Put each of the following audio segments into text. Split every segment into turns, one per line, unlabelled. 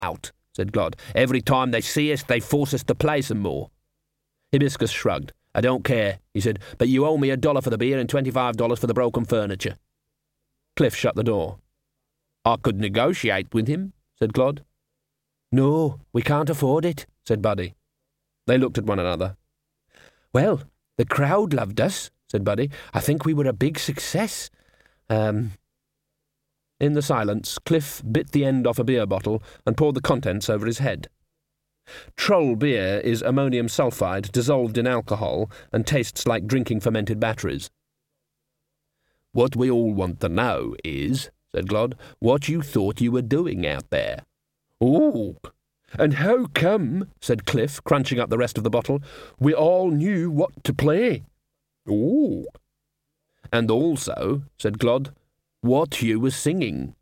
out, said Glod. Every time they see us, they force us to play some more. Hibiscus shrugged. I don't care, he said, but you owe me $1 for the beer and $25 for the broken furniture. Cliff shut the door. I could negotiate with him, said Glod. No, we can't afford it, said Buddy. They looked at one another. Well, the crowd loved us, said Buddy. I think we were a big success. In the silence, Cliff bit the end off a beer bottle and poured the contents over his head. Troll beer is ammonium sulfide dissolved in alcohol and tastes like drinking fermented batteries. What we all want to know is, said Glod, what you thought you were doing out there. Oh, and how come, said Cliff, crunching up the rest of the bottle, we all knew what to play? Oh. And also, said Glod, what you were singing.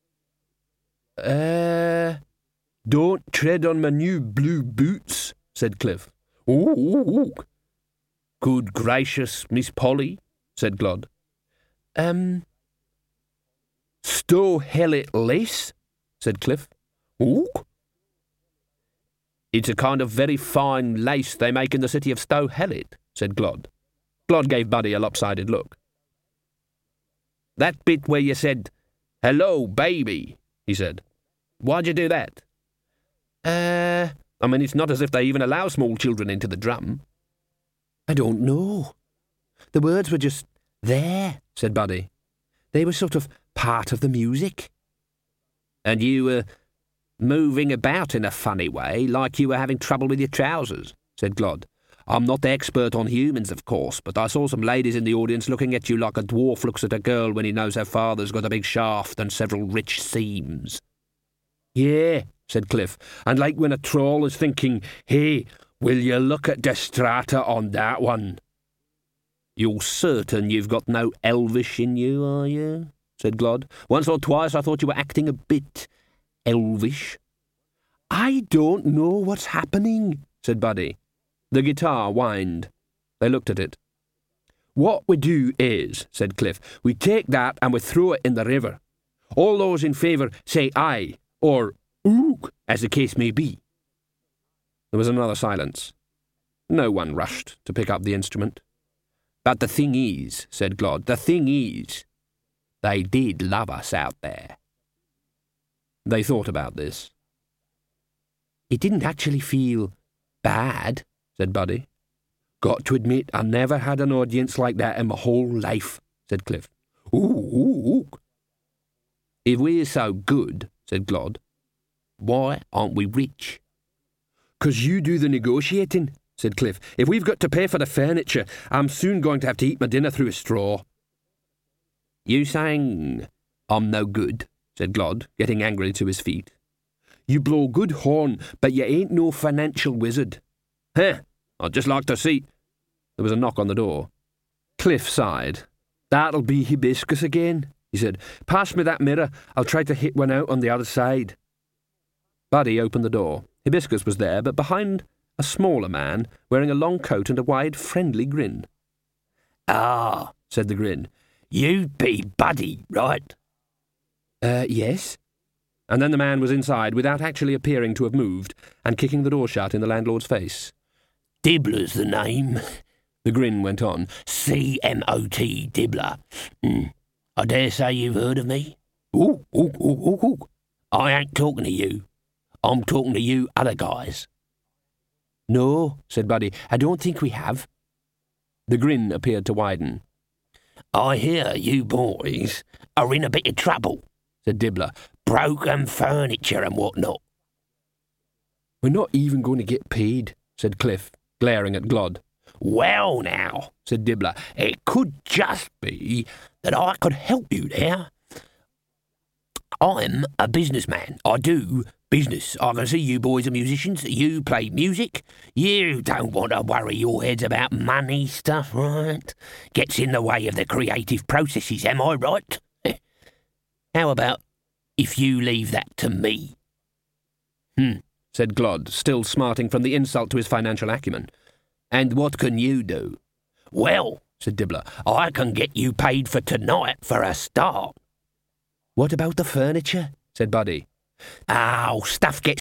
Don't tread on my new blue boots, said Cliff. Oh. Good gracious, Miss Polly, said Glod. Stow hellet lace, said Cliff. Oh. It's a kind of very fine lace they make in the city of Stow Hellet, said Glod. Glod gave Buddy a lopsided look. That bit where you said, hello, baby, he said. Why'd you do that? I mean, it's not as if they even allow small children into the drum. I don't know. The words were just there, said Buddy. They were sort of part of the music. And you were moving about in a funny way, like you were having trouble with your trousers, said Glod. I'm not the expert on humans, of course, but I saw some ladies in the audience looking at you like a dwarf looks at a girl when he knows her father's got a big shaft and several rich seams. Yeah, said Cliff, and like when a troll is thinking, hey, will you look at the strata on that one? You're certain you've got no elvish in you, are you? Said Glod. Once or twice I thought you were acting a bit elvish. I don't know what's happening, said Buddy. The guitar whined. They looked at it. What we do is, said Cliff, we take that and we throw it in the river. All those in favour say aye, or ook, as the case may be. There was another silence. No one rushed to pick up the instrument. But the thing is, said Glod, the thing is, they did love us out there. They thought about this. It didn't actually feel bad, said Buddy. Got to admit, I never had an audience like that in my whole life, said Cliff. Ooh. If we're so good, said Glod, why aren't we rich? 'Cause you do the negotiating, said Cliff. If we've got to pay for the furniture, I'm soon going to have to eat my dinner through a straw. You saying I'm no good, said Glod, getting angrily to his feet. You blow good horn, but you ain't no financial wizard. Huh, I'd just like to see. There was a knock on the door. Cliff sighed. That'll be Hibiscus again, he said. Pass me that mirror. I'll try to hit one out on the other side. Buddy opened the door. Hibiscus was there, but behind a smaller man, wearing a long coat and a wide, friendly grin. Ah, said the grin. You be Buddy, right? Yes. And then the man was inside without actually appearing to have moved and kicking the door shut in the landlord's face. Dibbler's the name, the grin went on. C-M-O-T, Dibbler. I dare say you've heard of me. Ooh. I ain't talking to you. I'm talking to you other guys. No, said Buddy, I don't think we have. The grin appeared to widen. I hear you boys are in a bit of trouble, said Dibbler. Broken furniture and whatnot. We're not even going to get paid, said Cliff, glaring at Glod. Well now, said Dibbler, it could just be that I could help you there. I'm a businessman. I do business. I can see you boys are musicians. You play music. You don't want to worry your heads about money stuff, right? Gets in the way of the creative processes, am I right? How about if you leave that to me? Said Glod, still smarting from the insult to his financial acumen. And what can you do? Well, said Dibbler, I can get you paid for tonight for a start. What about the furniture? Said Buddy. Oh, stuff gets